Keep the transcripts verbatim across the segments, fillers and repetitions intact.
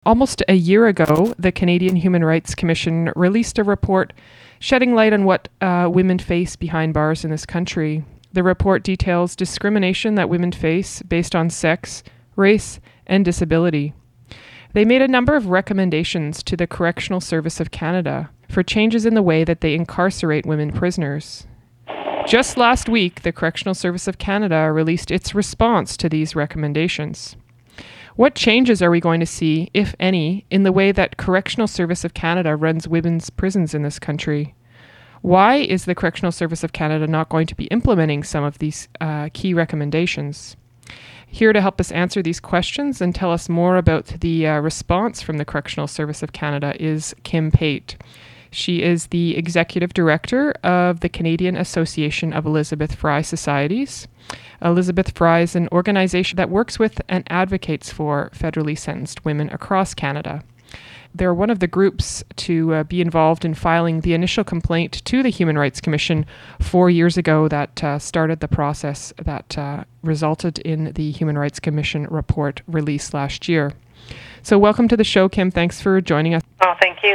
Almost a year ago, the Canadian Human Rights Commission released a report shedding light on what uh, women face behind bars in this country. The report details discrimination that women face based on sex, race, and disability. They made a number of recommendations to the Correctional Service of Canada for changes in the way that they incarcerate women prisoners. Just last week, the Correctional Service of Canada released its response to these recommendations. What changes are we going to see, if any, in the way that Correctional Service of Canada runs women's prisons in this country? Why is the Correctional Service of Canada not going to be implementing some of these uh, key recommendations? Here to help us answer these questions and tell us more about the uh, response from the Correctional Service of Canada is Kim Pate. She is the Executive Director of the Canadian Association of Elizabeth Fry Societies. Elizabeth Fry is an organization that works with and advocates for federally sentenced women across Canada. They're one of the groups to uh, be involved in filing the initial complaint to the Human Rights Commission four years ago that uh, started the process that uh, resulted in the Human Rights Commission report released last year. So welcome to the show, Kim. Thanks for joining us. Oh, thank you.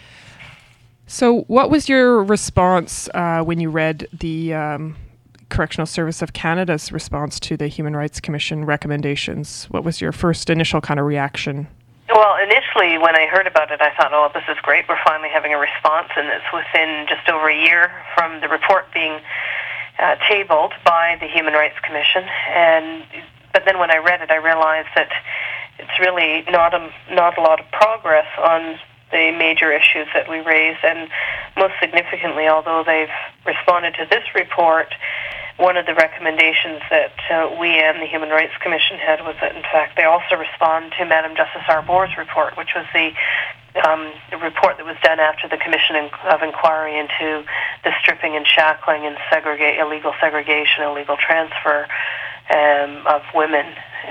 So what was your response uh, when you read the um, Correctional Service of Canada's response to the Human Rights Commission recommendations? What was your first initial kind of reaction? Well, initially, when I heard about it, I thought, oh, this is great. We're finally having a response, and it's within just over a year from the report being uh, tabled by the Human Rights Commission. And but then when I read it, I realized that it's really not a, not a lot of progress on the major issues that we raised, and most significantly, although they've responded to this report, one of the recommendations that uh, we and the Human Rights Commission had was that, in fact, they also respond to Madam Justice Arbour's report, which was the, um, the report that was done after the Commission of Inquiry into the stripping and shackling and segregate, illegal segregation, illegal transfer um, of women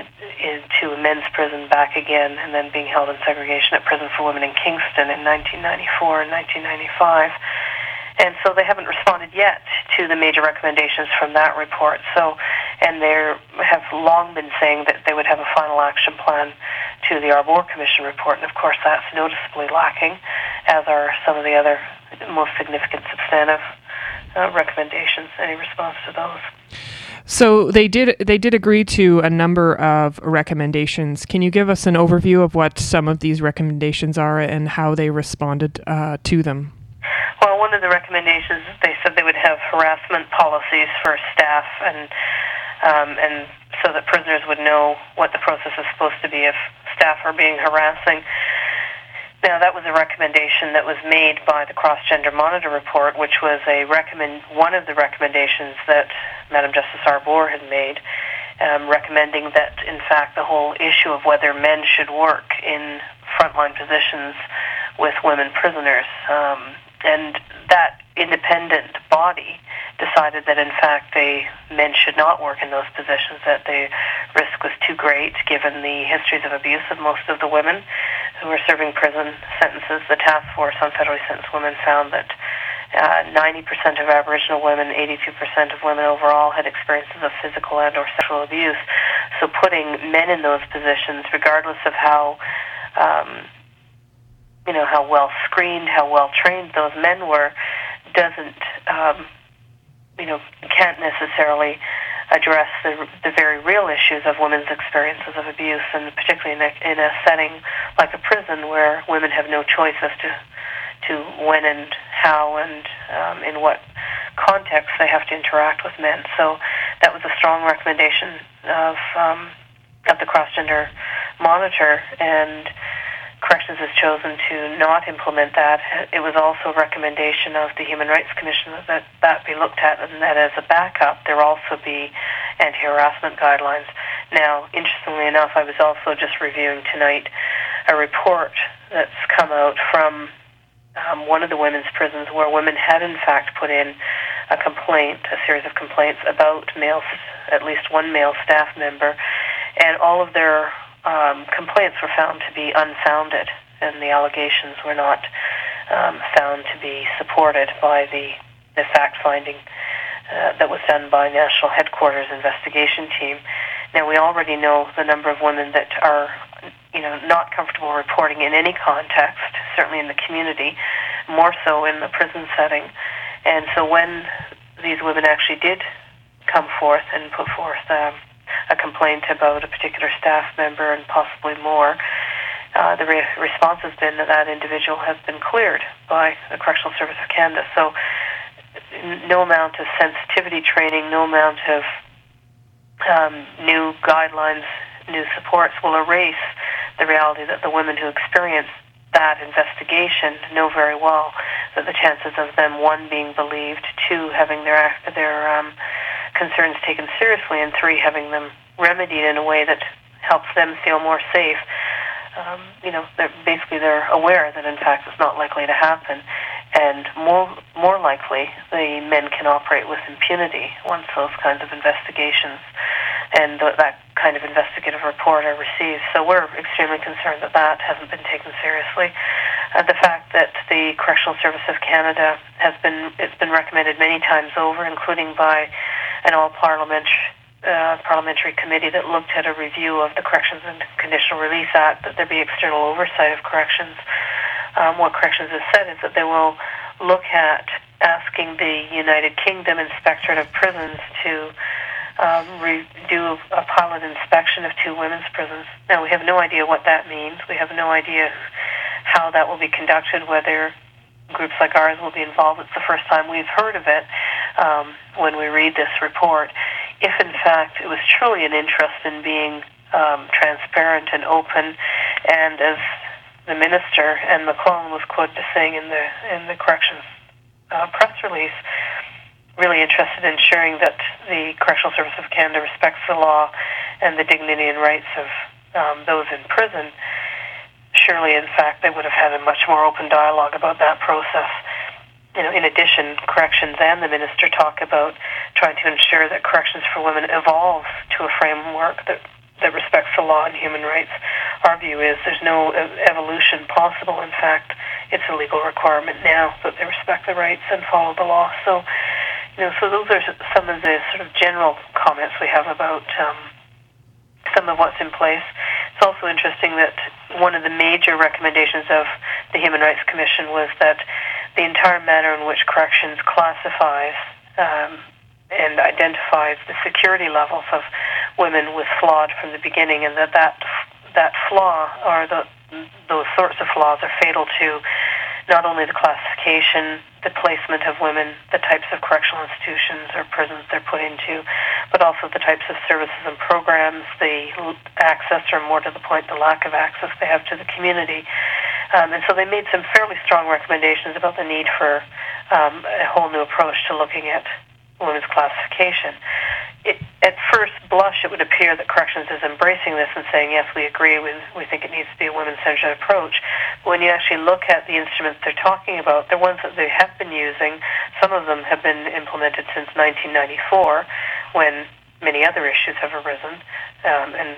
into a men's prison back again, and then being held in segregation at Prison for Women in Kingston in nineteen ninety-four and nineteen ninety-five. And so they haven't responded yet to the major recommendations from that report. So, and they have long been saying that they would have a final action plan to the Arbour Commission report, and of course that's noticeably lacking, as are some of the other most significant substantive uh, recommendations. Any response to those? So they did they did agree to a number of recommendations. Can you give us an overview of what some of these recommendations are and how they responded uh, to them? Well, one of the recommendations, they said they would have harassment policies for staff, and um, and so that prisoners would know what the process is supposed to be if staff are being harassing. Now, that was a recommendation that was made by the Cross-Gender Monitor report, which was a recommend one of the recommendations that Madam Justice Arbour had made, um, recommending that, in fact, the whole issue of whether men should work in frontline positions with women prisoners, um, and that independent body decided that, in fact, they men should not work in those positions, that the risk was too great given the histories of abuse of most of the women who were serving prison sentences. The task force on federally sentenced women found that uh, ninety percent of Aboriginal women, eighty-two percent of women overall had experiences of physical and or sexual abuse. So putting men in those positions, regardless of how um, you know, how well screened, how well trained those men were, doesn't, um, you know, can't necessarily address the, the very real issues of women's experiences of abuse, and particularly in a, in a setting like a prison where women have no choice as to, to when and how and um, in what context they have to interact with men. So that was a strong recommendation of, um, of the Cross-Gender Monitor, and Corrections has chosen to not implement that. It was also a recommendation of the Human Rights Commission that that be looked at, and that as a backup there also be anti-harassment guidelines. Now, interestingly enough, I was also just reviewing tonight a report that's come out from um, one of the women's prisons where women had in fact put in a complaint, a series of complaints about male, at least one male staff member, and all of their Um, complaints were found to be unfounded, and the allegations were not um, found to be supported by the, the fact-finding uh, that was done by National Headquarters Investigation Team. Now, we already know the number of women that are you know, not comfortable reporting in any context, certainly in the community, more so in the prison setting. And so when these women actually did come forth and put forth um, a complaint about a particular staff member and possibly more, uh, the re- response has been that that individual has been cleared by the Correctional Service of Canada. So no amount of sensitivity training, no amount of um, new guidelines, new supports will erase the reality that the women who experience that investigation know very well that the chances of them, one, being believed, two, having their their um, concerns taken seriously, and three, having them remedied in a way that helps them feel more safe. Um, you know, they're, basically they're aware that in fact it's not likely to happen, and more more likely the men can operate with impunity once those kinds of investigations and th- that kind of investigative report are received. So we're extremely concerned that that hasn't been taken seriously. Uh, the fact that the Correctional Service of Canada has been, it's been recommended many times over, including by an all-parliamentary uh, parliamentary committee that looked at a review of the Corrections and Conditional Release Act, that there be external oversight of corrections. Um, what Corrections has said is that they will look at asking the United Kingdom Inspectorate of Prisons to Um, re- do a pilot inspection of two women's prisons. Now, we have no idea what that means. We have no idea how that will be conducted, whether groups like ours will be involved. It's the first time we've heard of it um, when we read this report. If, in fact, it was truly an interest in being um, transparent and open, and as the minister and McClellan was quoted as saying in the, in the Corrections uh, press release, really interested in ensuring that the Correctional Service of Canada respects the law and the dignity and rights of um, those in prison, surely, in fact, they would have had a much more open dialogue about that process. You know, in addition, Corrections and the Minister talk about trying to ensure that Corrections for Women evolves to a framework that, that respects the law and human rights. Our view is there's no evolution possible. In fact, it's a legal requirement now that they respect the rights and follow the law. So, You know, so those are some of the sort of general comments we have about um, some of what's in place. It's also interesting that one of the major recommendations of the Human Rights Commission was that the entire manner in which corrections classifies um, and identifies the security levels of women was flawed from the beginning, and that that, that flaw, or the, those sorts of flaws, are fatal to not only the classification, the placement of women, the types of correctional institutions or prisons they're put into, but also the types of services and programs, the access, or more to the point, the lack of access they have to the community. Um, and so they made some fairly strong recommendations about the need for um, a whole new approach to looking at women's classification. It, at first blush, it would appear that Corrections is embracing this and saying, yes, we agree, we, we think it needs to be a women-centered approach. But when you actually look at the instruments they're talking about, the ones that they have been using, some of them have been implemented since nineteen ninety-four, when many other issues have arisen, um, and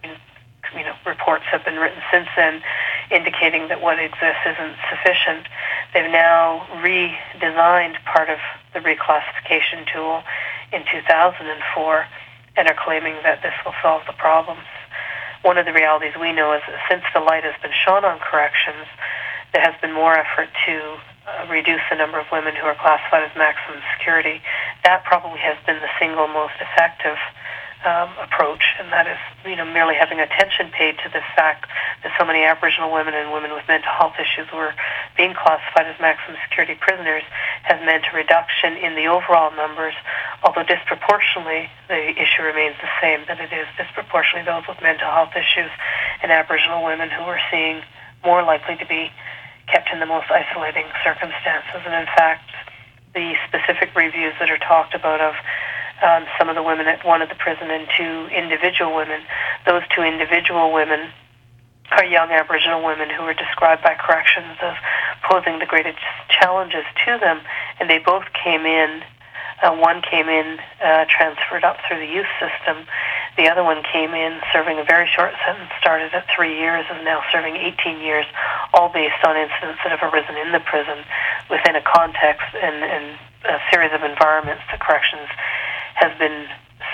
you know, reports have been written since then indicating that what exists isn't sufficient. They've now redesigned part of the reclassification tool in two thousand four and are claiming that this will solve the problems. One of the realities we know is that since the light has been shone on corrections, there has been more effort to uh, reduce the number of women who are classified as maximum security. That probably has been the single most effective Um, approach, and that is, you know, merely having attention paid to the fact that so many Aboriginal women and women with mental health issues were being classified as maximum security prisoners has meant a reduction in the overall numbers, although disproportionately the issue remains the same, that it is disproportionately those with mental health issues and Aboriginal women who are seeing more likely to be kept in the most isolating circumstances. And in fact, the specific reviews that are talked about of Um, some of the women at one of the prison and two individual women. Those two individual women are young Aboriginal women who were described by Corrections as posing the greatest challenges to them, and they both came in. Uh, one came in uh, transferred up through the youth system. The other one came in serving a very short sentence, started at three years, and now serving eighteen years, all based on incidents that have arisen in the prison within a context and, and a series of environments that Corrections has been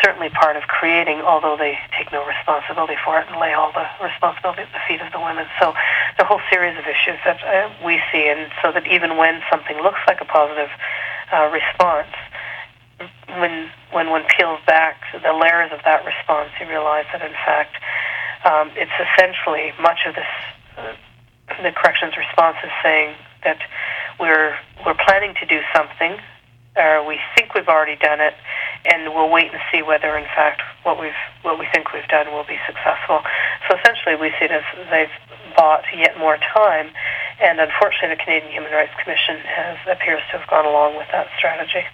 certainly part of creating, although they take no responsibility for it and lay all the responsibility at the feet of the women. So the whole series of issues that uh, we see, and so that even when something looks like a positive uh, response, when when one peels back the layers of that response, you realize that, in fact, um, it's essentially much of this, uh, the corrections response is saying that we're we're planning to do something, or we think we've already done it, and we'll wait and see whether, in fact, what we've what we think we've done will be successful. So essentially, we see it as they've bought yet more time, and unfortunately, the Canadian Human Rights Commission has appears to have gone along with that strategy.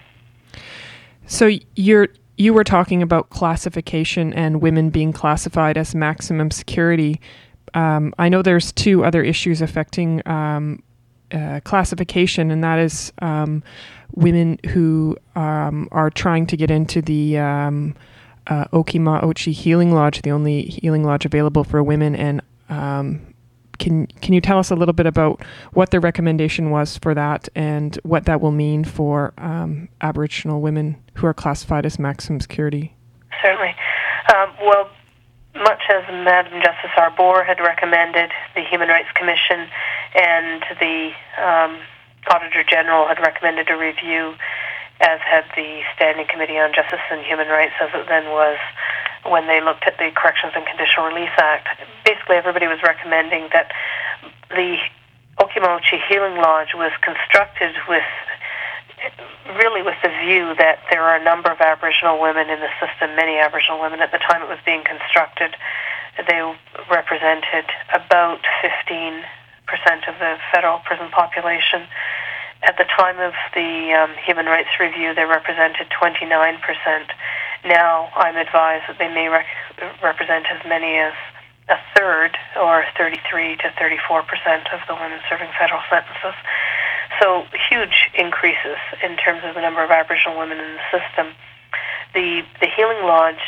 So you're you were talking about classification and women being classified as maximum security. Um, I know there's two other issues affecting um, uh, classification, and that is um, women who um, are trying to get into the um, uh, Okimauchi Healing Lodge, the only healing lodge available for women. And um, can can you tell us a little bit about what the recommendation was for that and what that will mean for um, Aboriginal women who are classified as maximum security? Certainly. Um, well, much as Madam Justice Arbour had recommended, the Human Rights Commission and the um, Auditor General had recommended a review, as had the Standing Committee on Justice and Human Rights, as it then was when they looked at the Corrections and Conditional Release Act. Basically, everybody was recommending that the Okimauchi Healing Lodge was constructed with really with the view that there are a number of Aboriginal women in the system, many Aboriginal women. At the time it was being constructed, they represented about fifteen percent of the federal prison population. At the time of the um, Human Rights Review, they represented twenty-nine percent. Now I'm advised that they may rec- represent as many as a third, or thirty-three to thirty-four percent of the women serving federal sentences. So huge increases in terms of the number of Aboriginal women in the system. The the Healing Lodge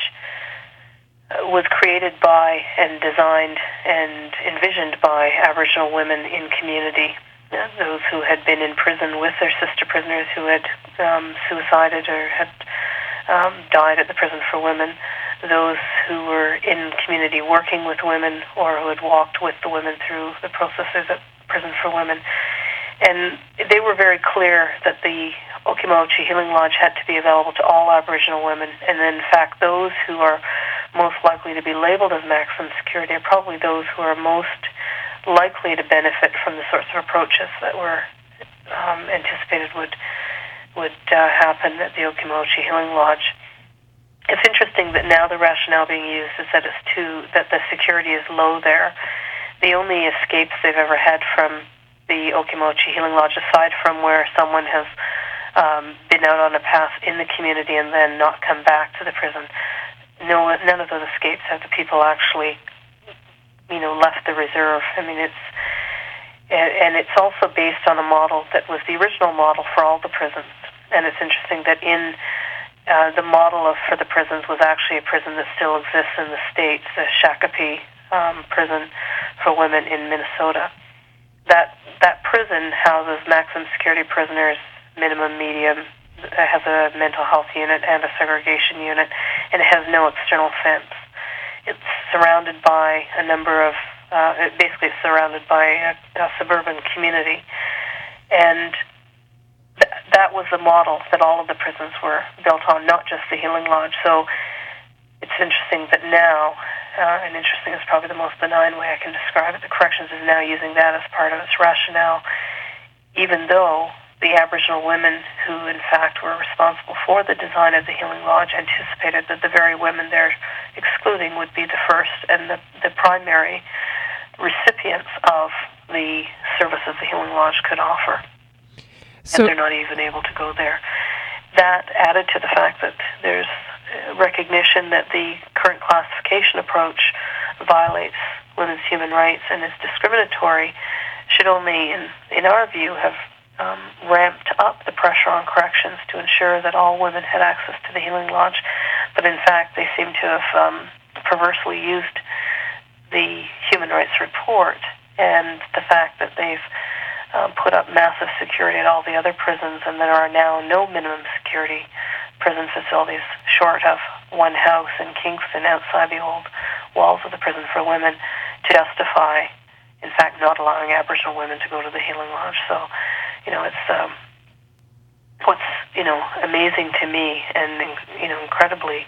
was created by and designed and envisioned by Aboriginal women in community, those who had been in prison with their sister prisoners who had um, suicided or had um, died at the prison for women, those who were in community working with women or who had walked with the women through the processes at prison for women. And they were very clear that the Okimauchi Healing Lodge had to be available to all Aboriginal women, and in fact those who are most likely to be labeled as maximum security are probably those who are most likely to benefit from the sorts of approaches that were um, anticipated would would uh, happen at the Okimauchi Healing Lodge. It's interesting that now the rationale being used is that it's too that the security is low there. The only escapes they've ever had from the Okimauchi Healing Lodge, aside from where someone has um, been out on a path in the community and then not come back to the prison, no, none of those escapes have the people actually, you know, left the reserve. I mean, it's and, and it's also based on a model that was the original model for all the prisons. And it's interesting that in uh, the model of for the prisons was actually a prison that still exists in the States, the Shakopee um, prison for women in Minnesota. That that prison houses maximum security prisoners, minimum, medium, has a mental health unit and a segregation unit, and it has no external fence. It's surrounded by a number of, uh, it basically it's surrounded by a, a suburban community. And th- that was the model that all of the prisons were built on, not just the Healing Lodge. So it's interesting that now, uh, and interesting is probably the most benign way I can describe it, the Corrections is now using that as part of its rationale, even though the Aboriginal women who, in fact, were responsible for the design of the Healing Lodge anticipated that the very women they're excluding would be the first and the, the primary recipients of the services the Healing Lodge could offer. So, and they're not even able to go there. That added to the fact that there's recognition that the current classification approach violates women's human rights and is discriminatory should only, in, in our view, have um, ramped up the pressure on corrections to ensure that all women had access to the Healing Lodge. But in fact, they seem to have um, perversely used the Human Rights Report and the fact that they've um, put up massive security at all the other prisons, and there are now no minimum security prison facilities short of one house in Kingston outside the old walls of the prison for women to justify, in fact, not allowing Aboriginal women to go to the Healing Lodge. So, you know, it's um, what's, you know, amazing to me and, you know, incredibly,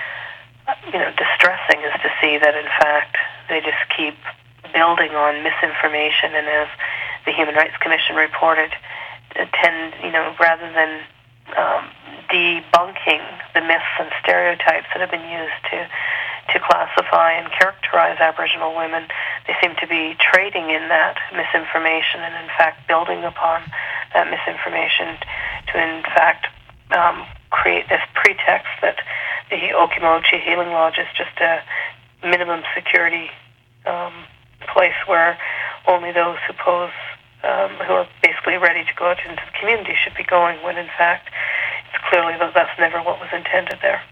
you know, distressing is to see that, in fact, they just keep building on misinformation, and as the Human Rights Commission reported, tend, you know, rather than um, debunking the myths and stereotypes that have been used to to classify and characterize Aboriginal women, they seem to be trading in that misinformation and, in fact, building upon that misinformation to, in fact, um, create this pretext that the Okimauchi Healing Lodge is just a minimum security um, place where only those who pose, um, who are basically ready to go out into the community should be going, when in fact it's clearly that that's never what was intended there.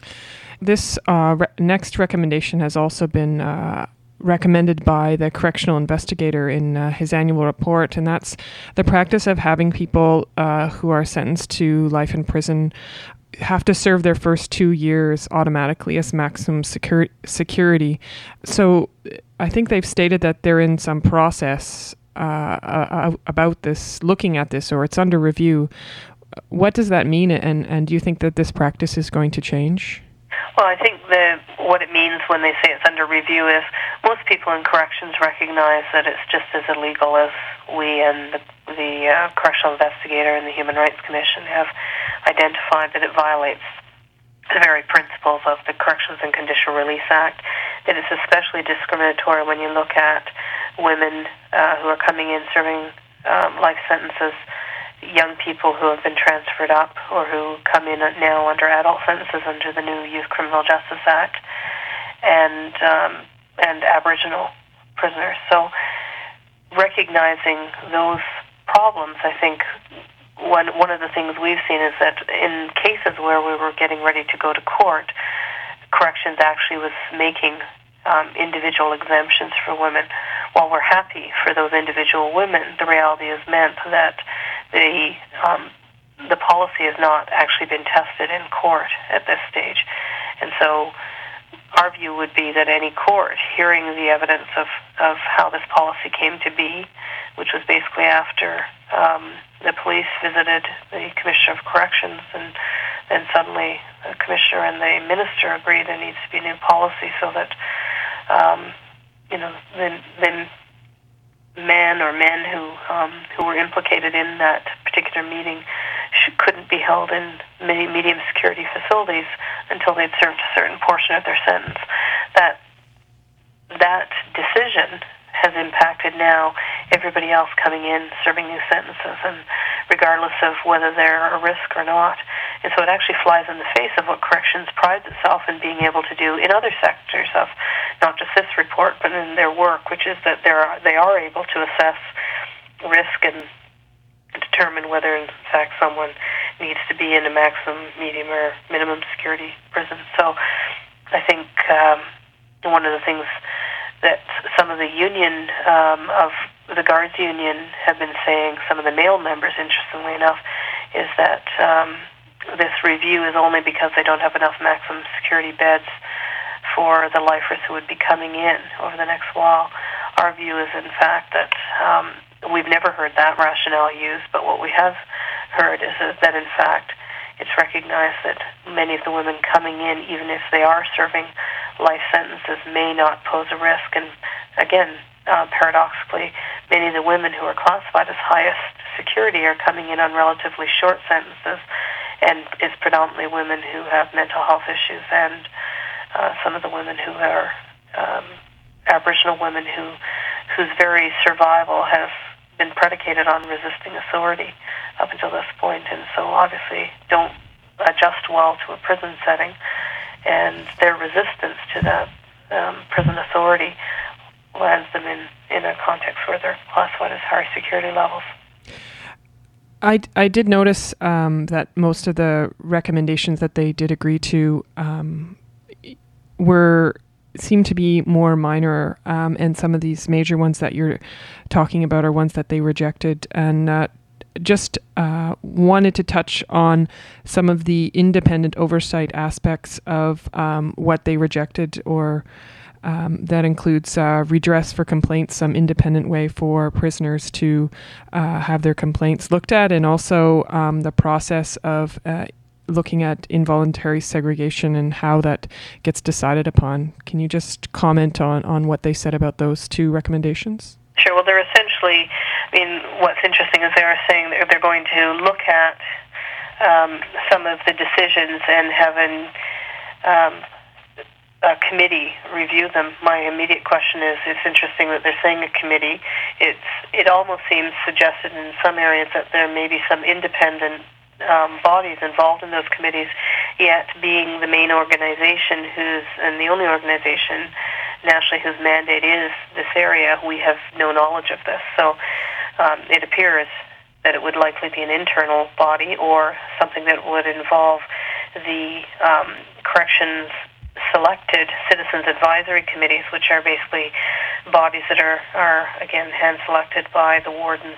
This uh, re- next recommendation has also been uh, recommended by the correctional investigator in uh, his annual report, and that's the practice of having people uh, who are sentenced to life in prison have to serve their first two years automatically as maximum secur- security. So I think they've stated that they're in some process uh, uh, about this, looking at this, or it's under review. What does that mean, and, and do you think that this practice is going to change? Well, I think the, what it means when they say it's under review is most people in corrections recognize that it's just as illegal as we and the, the uh, correctional investigator and the Human Rights Commission have identified, that it violates the very principles of the Corrections and Conditional Release Act, that it's especially discriminatory when you look at women uh, who are coming in serving um, life sentences, young people who have been transferred up or who come in now under adult sentences under the new Youth Criminal Justice Act, and um, and Aboriginal prisoners. So recognizing those problems, I think one one of the things we've seen is that in cases where we were getting ready to go to court, corrections actually was making um, individual exemptions for women. While we're happy for those individual women, the reality has meant that the um, the policy has not actually been tested in court at this stage. And so our view would be that any court hearing the evidence of, of how this policy came to be, which was basically after um, the police visited the Commissioner of Corrections, and then suddenly the Commissioner and the Minister agreed there needs to be a new policy so that um, you know the, the men or men who um, who were implicated in that particular meeting should, couldn't be held in many medium security facilities until they'd served a certain portion of their sentence. That that decision has impacted now everybody else coming in serving new sentences, and regardless of whether they're a risk or not. And so it actually flies in the face of what corrections prides itself in being able to do in other sectors of not just this report, but in their work, which is that they are they are able to assess risk and determine whether, in fact, someone needs to be in a maximum, medium, or minimum security prison. So I think um, one of the things that some of the union um, of the guards union have been saying, some of the male members, interestingly enough, is that um, this review is only because they don't have enough maximum security beds for the lifers who would be coming in over the next while. Our view is, in fact, that um, we've never heard that rationale used, but what we have heard is that, in fact, it's recognized that many of the women coming in, even if they are serving life sentences, may not pose a risk. And again, uh, paradoxically, many of the women who are classified as highest security are coming in on relatively short sentences, and it's predominantly women who have mental health issues, and uh, some of the women who are um, Aboriginal women who whose very survival has been predicated on resisting authority up until this point, and so obviously don't adjust well to a prison setting, and their resistance to that um, prison authority lands them in, in a context where they're classified as high security levels. I, I did notice um, that most of the recommendations that they did agree to um, were seem to be more minor, um, and some of these major ones that you're talking about are ones that they rejected. And uh, just uh, wanted to touch on some of the independent oversight aspects of um, what they rejected, or um, that includes uh, redress for complaints, some independent way for prisoners to uh, have their complaints looked at, and also um, the process of uh, looking at involuntary segregation and how that gets decided upon. Can you just comment on, on what they said about those two recommendations? Sure. Well, they're essentially, I mean, what's interesting is they're saying they're, they're going to look at um, some of the decisions and have an, um, a committee review them. My immediate question is, it's interesting that they're saying a committee. It's It almost seems suggested in some areas that there may be some independent Um, bodies involved in those committees, yet being the main organization who's, and the only organization nationally whose mandate is this area, we have no knowledge of this. So um, it appears that it would likely be an internal body or something that would involve the um, corrections selected citizens advisory committees, which are basically bodies that are, are again, hand-selected by the wardens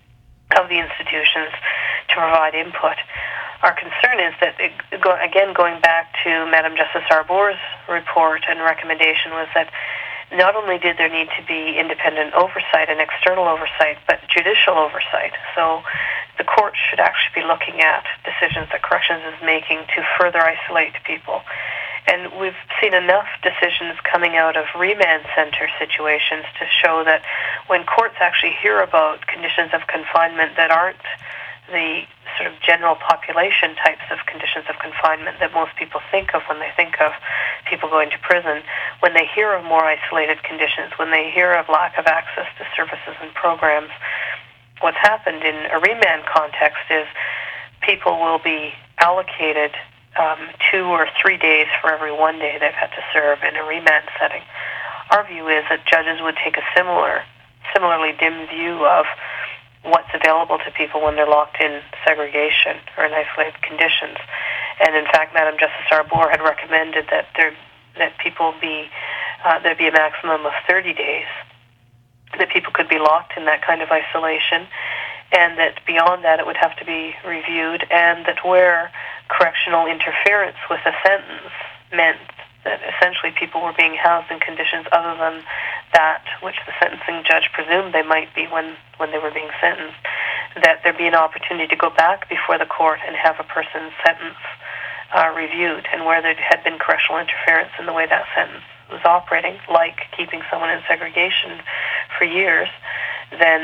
of the institutions to provide input. Our concern is that, it, go, again, going back to Madam Justice Arbour's report and recommendation, was that not only did there need to be independent oversight and external oversight, but judicial oversight. So the court should actually be looking at decisions that corrections is making to further isolate people. And we've seen enough decisions coming out of remand center situations to show that when courts actually hear about conditions of confinement that aren't the sort of general population types of conditions of confinement that most people think of when they think of people going to prison, when they hear of more isolated conditions, when they hear of lack of access to services and programs, what's happened in a remand context is people will be allocated Um, two or three days for every one day they've had to serve in a remand setting. Our view is that judges would take a similar, similarly dim view of what's available to people when they're locked in segregation or in isolated conditions. And in fact, Madam Justice Arbour had recommended that there that people be uh, there be a maximum of thirty days that people could be locked in that kind of isolation, and that beyond that it would have to be reviewed, and that where correctional interference with a sentence meant that essentially people were being housed in conditions other than that which the sentencing judge presumed they might be when, when they were being sentenced, that there be an opportunity to go back before the court and have a person's sentence uh, reviewed, and where there had been correctional interference in the way that sentence was operating, like keeping someone in segregation for years, then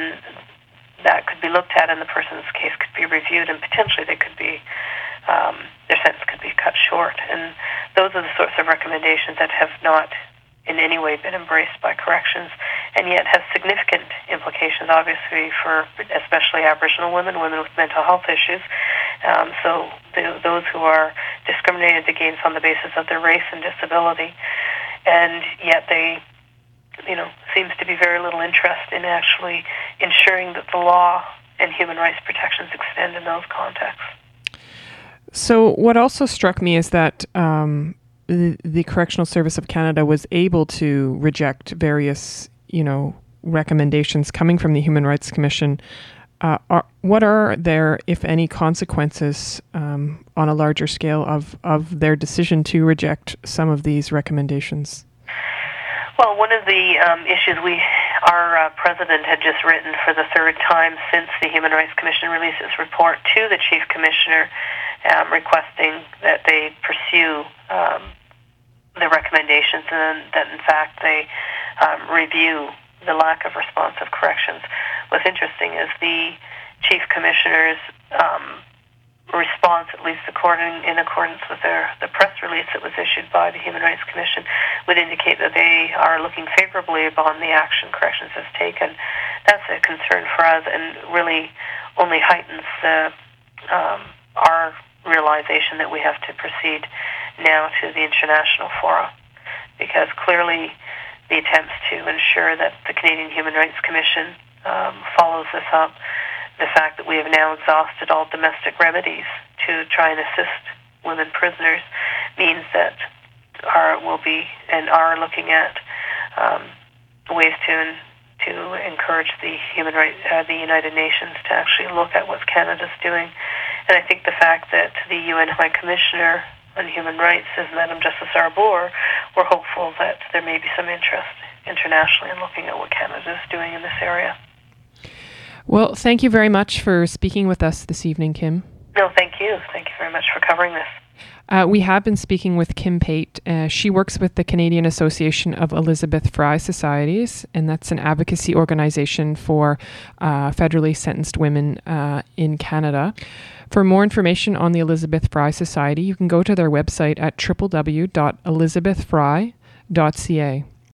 that could be looked at and the person's case could be reviewed, and potentially they could be um, their sentence could be cut short. And those are the sorts of recommendations that have not in any way been embraced by corrections, and yet have significant implications, obviously, for especially Aboriginal women, women with mental health issues. Um, so the, those who are discriminated against on the basis of their race and disability, and yet they, you know, seems to be very little interest in actually ensuring that the law and human rights protections extend in those contexts. So what also struck me is that um, the, the Correctional Service of Canada was able to reject various, you know, recommendations coming from the Human Rights Commission. Uh, are, what are there, if any, consequences um, on a larger scale of, of their decision to reject some of these recommendations? Well, one of the um, issues we, our uh, president had just written for the third time since the Human Rights Commission released its report to the Chief Commissioner, um, requesting that they pursue um, the recommendations and that, in fact, they um, review the lack of responsive corrections. What's interesting is the Chief Commissioner's um, response, at least according in accordance with their, the press release that was issued by the Human Rights Commission, would indicate that they are looking favorably upon the action corrections has taken. That's a concern for us, and really only heightens the, um, our realization that we have to proceed now to the international forum, because clearly the attempts to ensure that the Canadian Human Rights Commission um, follows this up, the fact that we have now exhausted all domestic remedies to try and assist women prisoners, means that our will be and are looking at um, ways to to encourage the human rights, uh, the United Nations to actually look at what Canada's doing. And I think the fact that the U N High Commissioner on Human Rights is Madam Justice Arbour, we're hopeful that there may be some interest internationally in looking at what Canada is doing in this area. Well, thank you very much for speaking with us this evening, Kim. No, thank you. Thank you very much for covering this. Uh, we have been speaking with Kim Pate. Uh, she works with the Canadian Association of Elizabeth Fry Societies, and that's an advocacy organization for uh, federally sentenced women uh, in Canada. For more information on the Elizabeth Fry Society, you can go to their website at w w w dot elizabeth fry dot c a.